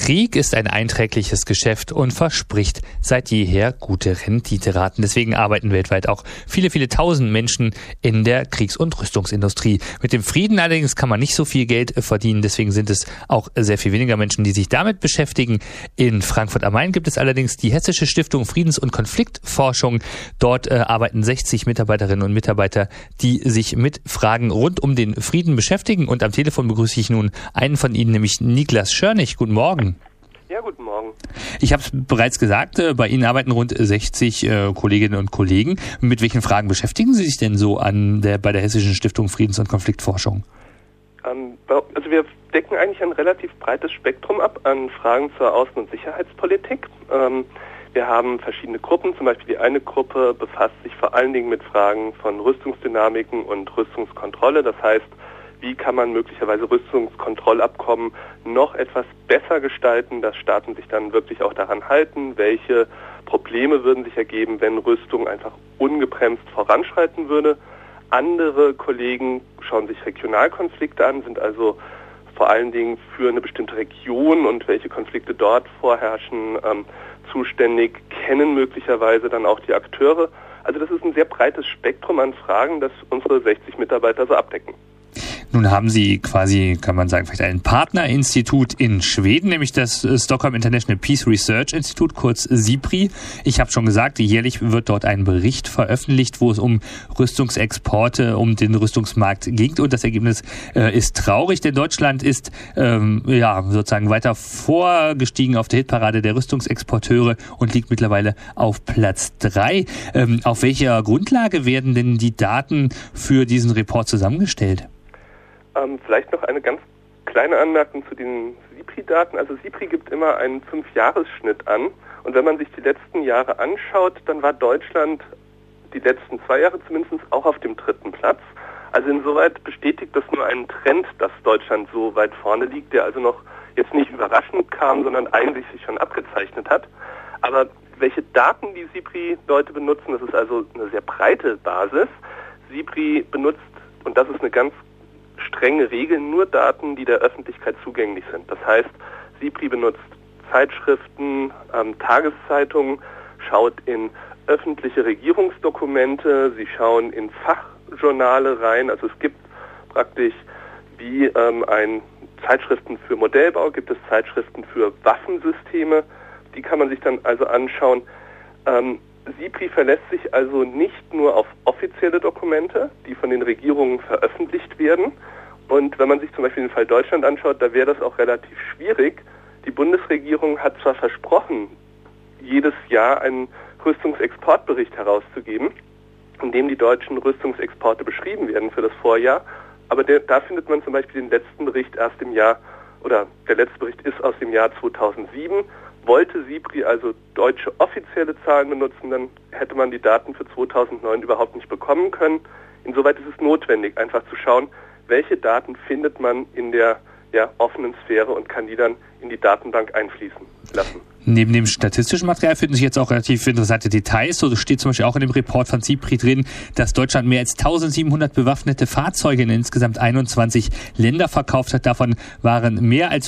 Krieg ist ein einträgliches Geschäft und verspricht seit jeher gute Renditeraten. Deswegen arbeiten weltweit auch viele, viele tausend Menschen in der Kriegs- und Rüstungsindustrie. Mit dem Frieden allerdings kann man nicht so viel Geld verdienen. Deswegen sind es auch sehr viel weniger Menschen, die sich damit beschäftigen. In Frankfurt am Main gibt es allerdings die Hessische Stiftung Friedens- und Konfliktforschung. Dort arbeiten 60 Mitarbeiterinnen und Mitarbeiter, die sich mit Fragen rund um den Frieden beschäftigen. Und am Telefon begrüße ich nun einen von ihnen, nämlich Niklas Schörnig. Guten Morgen. Ja, guten Morgen. Ich habe es bereits gesagt, bei Ihnen arbeiten rund 60 Kolleginnen und Kollegen. Mit welchen Fragen beschäftigen Sie sich denn so bei der Hessischen Stiftung Friedens- und Konfliktforschung? Also wir decken eigentlich ein relativ breites Spektrum ab an Fragen zur Außen- und Sicherheitspolitik. Wir haben verschiedene Gruppen, zum Beispiel die eine Gruppe befasst sich vor allen Dingen mit Fragen von Rüstungsdynamiken und Rüstungskontrolle. Das heißt, wie kann man möglicherweise Rüstungskontrollabkommen noch etwas besser gestalten, dass Staaten sich dann wirklich auch daran halten? Welche Probleme würden sich ergeben, wenn Rüstung einfach ungebremst voranschreiten würde? Andere Kollegen schauen sich Regionalkonflikte an, sind also vor allen Dingen für eine bestimmte Region und welche Konflikte dort vorherrschen zuständig, kennen möglicherweise dann auch die Akteure. Also das ist ein sehr breites Spektrum an Fragen, das unsere 60 Mitarbeiter so abdecken. Nun haben Sie quasi, kann man sagen, vielleicht ein Partnerinstitut in Schweden, nämlich das Stockholm International Peace Research Institute, kurz SIPRI. Ich habe schon gesagt, jährlich wird dort ein Bericht veröffentlicht, wo es um Rüstungsexporte, um den Rüstungsmarkt geht. Und das Ergebnis ist traurig, denn Deutschland ist sozusagen weiter vorgestiegen auf der Hitparade der Rüstungsexporteure und liegt mittlerweile auf Platz 3. Auf welcher Grundlage werden denn die Daten für diesen Report zusammengestellt? Vielleicht noch eine ganz kleine Anmerkung zu den SIPRI-Daten. Also SIPRI gibt immer einen 5-Jahres-Schnitt an. Und wenn man sich die letzten Jahre anschaut, dann war Deutschland die letzten 2 Jahre zumindest auch auf dem 3. Platz. Also insoweit bestätigt das nur einen Trend, dass Deutschland so weit vorne liegt, der also noch jetzt nicht überraschend kam, sondern eigentlich sich schon abgezeichnet hat. Aber welche Daten die SIPRI-Leute benutzen, das ist also eine sehr breite Basis. SIPRI benutzt, und das ist eine ganz strenge Regeln, nur Daten, die der Öffentlichkeit zugänglich sind. Das heißt, SIPRI benutzt Zeitschriften, Tageszeitungen, schaut in öffentliche Regierungsdokumente, sie schauen in Fachjournale rein. Also es gibt praktisch wie Zeitschriften für Modellbau, gibt es Zeitschriften für Waffensysteme, die kann man sich dann also anschauen. SIPRI verlässt sich also nicht nur auf offizielle Dokumente, die von den Regierungen veröffentlicht werden. Und wenn man sich zum Beispiel den Fall Deutschland anschaut, da wäre das auch relativ schwierig. Die Bundesregierung hat zwar versprochen, jedes Jahr einen Rüstungsexportbericht herauszugeben, in dem die deutschen Rüstungsexporte beschrieben werden für das Vorjahr, aber da findet man zum Beispiel den letzten Bericht der letzte Bericht ist aus dem Jahr 2007. Wollte SIPRI also deutsche offizielle Zahlen benutzen, dann hätte man die Daten für 2009 überhaupt nicht bekommen können. Insoweit ist es notwendig, einfach zu schauen, welche Daten findet man in der offenen Sphäre und kann die dann in die Datenbank einfließen lassen. Neben dem statistischen Material finden sich jetzt auch relativ interessante Details. So steht zum Beispiel auch in dem Report von SIPRI drin, dass Deutschland mehr als 1700 bewaffnete Fahrzeuge in insgesamt 21 Länder verkauft hat. Davon waren mehr als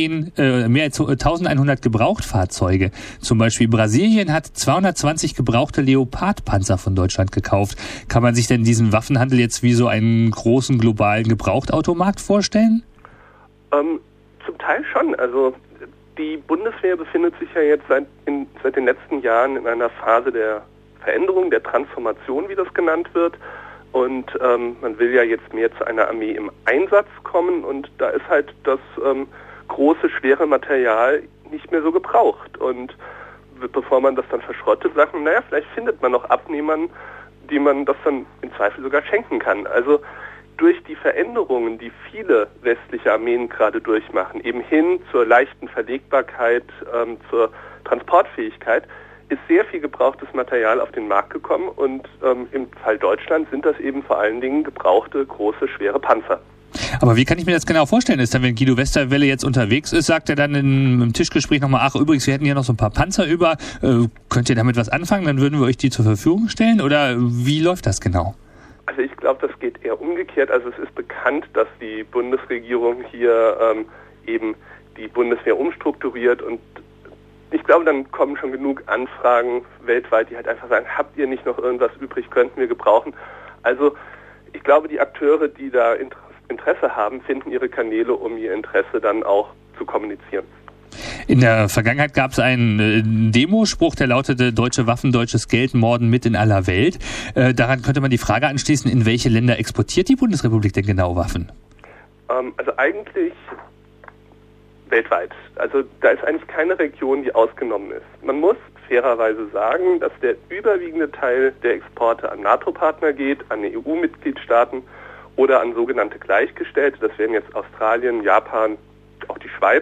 1100 Gebrauchtfahrzeuge. Zum Beispiel Brasilien hat 220 gebrauchte Leopard-Panzer von Deutschland gekauft. Kann man sich denn diesen Waffenhandel jetzt wie so einen großen globalen Gebrauchtautomarkt vorstellen? Zum Teil schon. Also die Bundeswehr befindet sich ja jetzt seit den letzten Jahren in einer Phase der Veränderung, der Transformation, wie das genannt wird. Und man will ja jetzt mehr zu einer Armee im Einsatz kommen. Und da ist halt das große, schwere Material nicht mehr so gebraucht. Und bevor man das dann verschrottet, sagt man, vielleicht findet man noch Abnehmern, die man das dann im Zweifel sogar schenken kann. Also durch die Veränderungen, die viele westliche Armeen gerade durchmachen, eben hin zur leichten Verlegbarkeit, zur Transportfähigkeit, ist sehr viel gebrauchtes Material auf den Markt gekommen und im Fall Deutschland sind das eben vor allen Dingen gebrauchte, große, schwere Panzer. Aber wie kann ich mir das genau vorstellen? Ist dann, wenn Guido Westerwelle jetzt unterwegs ist, sagt er dann im Tischgespräch nochmal, übrigens, wir hätten ja noch so ein paar Panzer über, könnt ihr damit was anfangen, dann würden wir euch die zur Verfügung stellen? Oder wie läuft das genau? Also ich glaube, das geht eher umgekehrt. Also es ist bekannt, dass die Bundesregierung hier eben die Bundeswehr umstrukturiert und ich glaube, dann kommen schon genug Anfragen weltweit, die halt einfach sagen, habt ihr nicht noch irgendwas übrig, könnten wir gebrauchen. Also ich glaube, die Akteure, die da Interesse haben, finden ihre Kanäle, um ihr Interesse dann auch zu kommunizieren. In der Vergangenheit gab es einen Demospruch, der lautete: Deutsche Waffen, deutsches Geld, Morden mit in aller Welt. Daran könnte man die Frage anschließen, in welche Länder exportiert die Bundesrepublik denn genau Waffen? Also eigentlich weltweit. Also da ist eigentlich keine Region, die ausgenommen ist. Man muss fairerweise sagen, dass der überwiegende Teil der Exporte an NATO-Partner geht, an EU-Mitgliedstaaten oder an sogenannte Gleichgestellte. Das wären jetzt Australien, Japan, auch die Schweiz.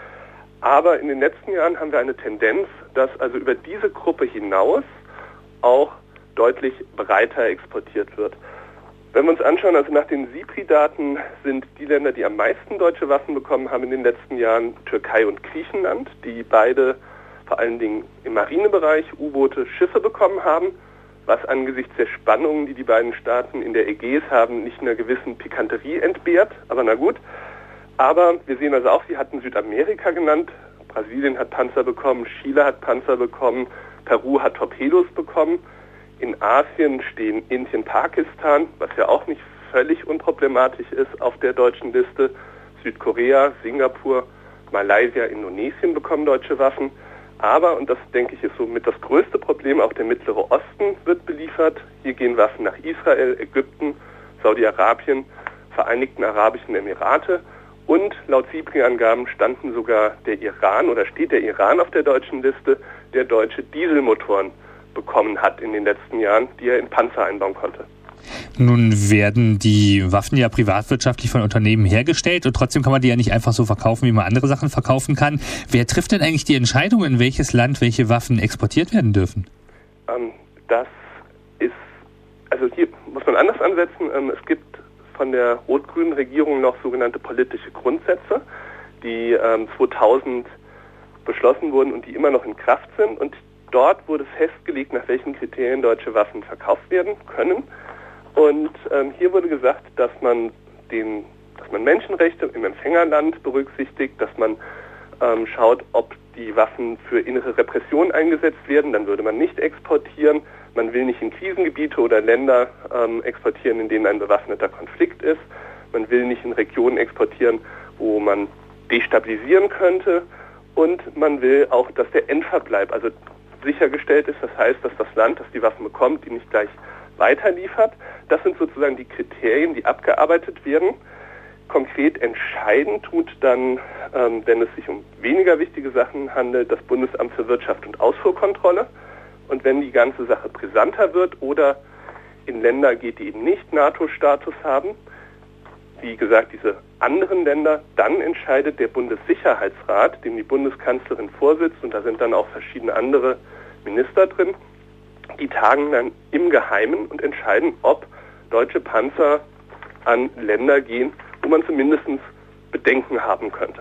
Aber in den letzten Jahren haben wir eine Tendenz, dass also über diese Gruppe hinaus auch deutlich breiter exportiert wird. Wenn wir uns anschauen, also nach den SIPRI-Daten sind die Länder, die am meisten deutsche Waffen bekommen haben in den letzten Jahren, Türkei und Griechenland, die beide vor allen Dingen im Marinebereich U-Boote, Schiffe bekommen haben, was angesichts der Spannungen, die die beiden Staaten in der Ägäis haben, nicht einer gewissen Pikanterie entbehrt, aber na gut. Aber wir sehen also auch, Sie hatten Südamerika genannt, Brasilien hat Panzer bekommen, Chile hat Panzer bekommen, Peru hat Torpedos bekommen. In Asien stehen Indien, Pakistan, was ja auch nicht völlig unproblematisch ist, auf der deutschen Liste. Südkorea, Singapur, Malaysia, Indonesien bekommen deutsche Waffen. Aber, und das denke ich ist somit das größte Problem, auch der Mittlere Osten wird beliefert. Hier gehen Waffen nach Israel, Ägypten, Saudi-Arabien, Vereinigten Arabischen Emirate. Und laut SIPRI-Angaben standen sogar der Iran oder steht der Iran auf der deutschen Liste, der deutsche Dieselmotoren bekommen hat in den letzten Jahren, die er in Panzer einbauen konnte. Nun werden die Waffen ja privatwirtschaftlich von Unternehmen hergestellt und trotzdem kann man die ja nicht einfach so verkaufen, wie man andere Sachen verkaufen kann. Wer trifft denn eigentlich die Entscheidung, in welches Land welche Waffen exportiert werden dürfen? Das ist, also hier muss man anders ansetzen. Es gibt von der rot-grünen Regierung noch sogenannte politische Grundsätze, die 2000 beschlossen wurden und die immer noch in Kraft sind. Und dort wurde festgelegt, nach welchen Kriterien deutsche Waffen verkauft werden können. Und hier wurde gesagt, dass man Menschenrechte im Empfängerland berücksichtigt, dass man schaut, ob die Waffen für innere Repression eingesetzt werden, dann würde man nicht exportieren. Man will nicht in Krisengebiete oder Länder exportieren, in denen ein bewaffneter Konflikt ist. Man will nicht in Regionen exportieren, wo man destabilisieren könnte. Und man will auch, dass der Endverbleib also sichergestellt ist. Das heißt, dass das Land, das die Waffen bekommt, die nicht gleich weiterliefert. Das sind sozusagen die Kriterien, die abgearbeitet werden. Konkret entscheiden tut dann, wenn es sich um weniger wichtige Sachen handelt, das Bundesamt für Wirtschaft und Ausfuhrkontrolle. Und wenn die ganze Sache brisanter wird oder in Länder geht, die eben nicht NATO-Status haben, wie gesagt, diese anderen Länder, dann entscheidet der Bundessicherheitsrat, dem die Bundeskanzlerin vorsitzt, und da sind dann auch verschiedene andere Minister drin, die tagen dann im Geheimen und entscheiden, ob deutsche Panzer an Länder gehen, wo man zumindest Bedenken haben könnte.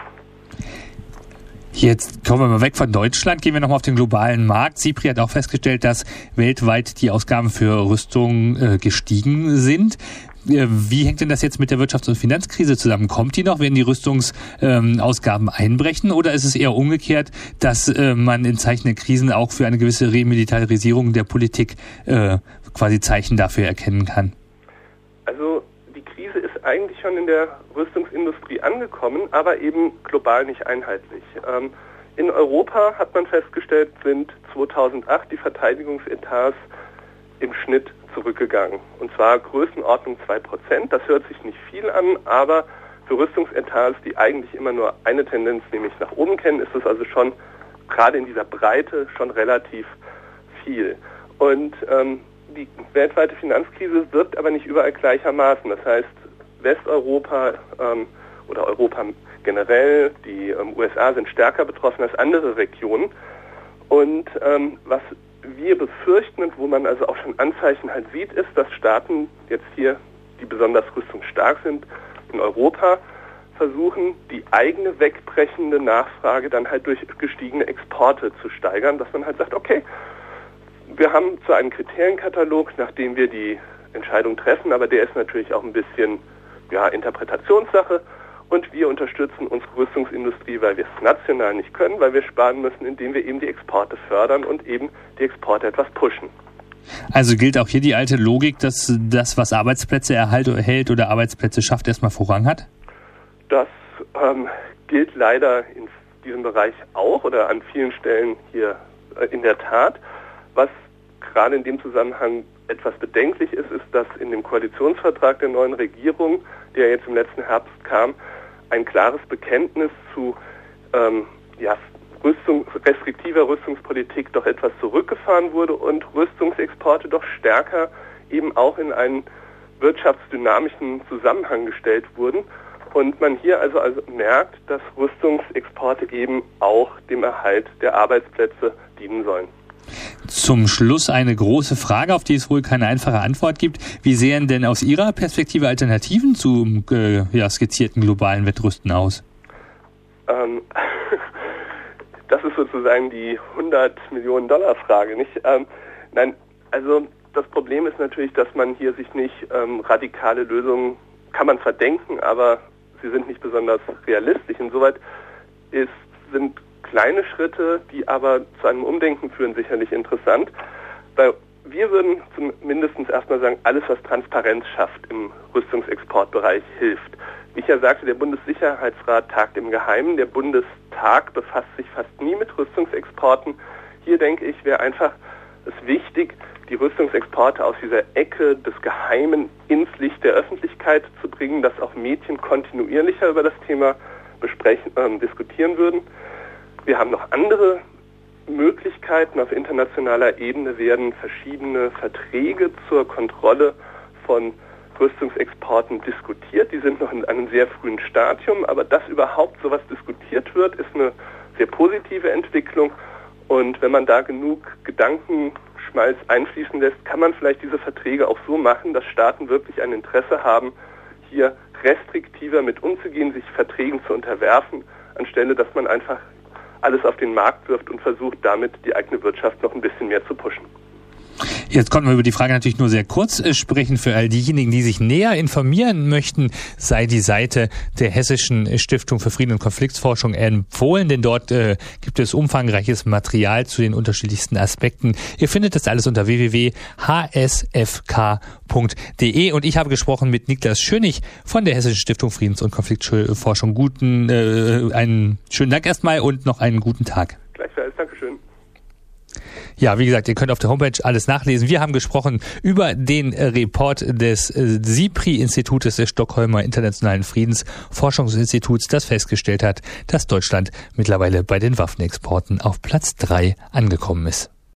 Jetzt kommen wir mal weg von Deutschland, gehen wir nochmal auf den globalen Markt. SIPRI hat auch festgestellt, dass weltweit die Ausgaben für Rüstung gestiegen sind. Wie hängt denn das jetzt mit der Wirtschafts- und Finanzkrise zusammen? Kommt die noch? Werden die Rüstungsausgaben einbrechen? Oder ist es eher umgekehrt, dass man in Zeichen der Krisen auch für eine gewisse Remilitarisierung der Politik quasi Zeichen dafür erkennen kann? Also die Krise ist eigentlich schon in der Rüstungsindustrie angekommen, aber eben global nicht einheitlich. In Europa hat man festgestellt, sind 2008 die Verteidigungsetats im Schnitt zurückgegangen. Und zwar Größenordnung 2%. Das hört sich nicht viel an, aber für Rüstungsetats, die eigentlich immer nur eine Tendenz, nämlich nach oben kennen, ist es also schon, gerade in dieser Breite, schon relativ viel. Und die weltweite Finanzkrise wirkt aber nicht überall gleichermaßen. Das heißt, Westeuropa oder Europa generell, die USA sind stärker betroffen als andere Regionen. Und was wir befürchten und wo man also auch schon Anzeichen halt sieht, ist, dass Staaten jetzt hier, die besonders rüstungsstark sind, in Europa versuchen, die eigene wegbrechende Nachfrage dann halt durch gestiegene Exporte zu steigern, dass man halt sagt, okay, wir haben zwar einen Kriterienkatalog, nach dem wir die Entscheidung treffen, aber der ist natürlich auch ein bisschen Interpretationssache Und wir unterstützen unsere Rüstungsindustrie, weil wir es national nicht können, weil wir sparen müssen, indem wir eben die Exporte fördern und eben die Exporte etwas pushen. Also gilt auch hier die alte Logik, dass das, was Arbeitsplätze erhält oder Arbeitsplätze schafft, erstmal Vorrang hat? Das gilt leider in diesem Bereich auch oder an vielen Stellen hier in der Tat. Was gerade in dem Zusammenhang etwas bedenklich ist, ist, dass in dem Koalitionsvertrag der neuen Regierung, der jetzt im letzten Herbst kam, ein klares Bekenntnis zu restriktiver Rüstungspolitik doch etwas zurückgefahren wurde und Rüstungsexporte doch stärker eben auch in einen wirtschaftsdynamischen Zusammenhang gestellt wurden. Und man hier also merkt, dass Rüstungsexporte eben auch dem Erhalt der Arbeitsplätze dienen sollen. Zum Schluss eine große Frage, auf die es wohl keine einfache Antwort gibt. Wie sehen denn aus Ihrer Perspektive Alternativen zum skizzierten globalen Wettrüsten aus? Das ist sozusagen die $100-Millionen-Frage, nicht? Nein, also das Problem ist natürlich, dass man hier sich nicht radikale Lösungen, kann man verdenken, aber sie sind nicht besonders realistisch. Insoweit sind kleine Schritte, die aber zu einem Umdenken führen, sicherlich interessant. Weil wir würden zumindest erstmal sagen, alles, was Transparenz schafft im Rüstungsexportbereich, hilft. Wie ich ja sagte, der Bundessicherheitsrat tagt im Geheimen. Der Bundestag befasst sich fast nie mit Rüstungsexporten. Hier, denke ich, wäre einfach es wichtig, die Rüstungsexporte aus dieser Ecke des Geheimen ins Licht der Öffentlichkeit zu bringen, dass auch Medien kontinuierlicher über das Thema diskutieren würden. Wir haben noch andere Möglichkeiten. Auf internationaler Ebene werden verschiedene Verträge zur Kontrolle von Rüstungsexporten diskutiert. Die sind noch in einem sehr frühen Stadium, aber dass überhaupt sowas diskutiert wird, ist eine sehr positive Entwicklung. Und wenn man da genug Gedankenschmalz einfließen lässt, kann man vielleicht diese Verträge auch so machen, dass Staaten wirklich ein Interesse haben, hier restriktiver mit umzugehen, sich Verträgen zu unterwerfen, anstelle dass man einfach alles auf den Markt wirft und versucht, damit die eigene Wirtschaft noch ein bisschen mehr zu pushen. Jetzt konnten wir über die Frage natürlich nur sehr kurz sprechen. Für all diejenigen, die sich näher informieren möchten, sei die Seite der Hessischen Stiftung für Frieden und Konfliktforschung empfohlen, denn dort gibt es umfangreiches Material zu den unterschiedlichsten Aspekten. Ihr findet das alles unter www.hsfk.de und ich habe gesprochen mit Niklas Schönig von der Hessischen Stiftung Friedens- und Konfliktforschung. Einen schönen Dank erstmal und noch einen guten Tag. Gleichfalls, Dankeschön. Ja, wie gesagt, ihr könnt auf der Homepage alles nachlesen. Wir haben gesprochen über den Report des SIPRI-Institutes des Stockholmer Internationalen Friedensforschungsinstituts, das festgestellt hat, dass Deutschland mittlerweile bei den Waffenexporten auf Platz 3 angekommen ist.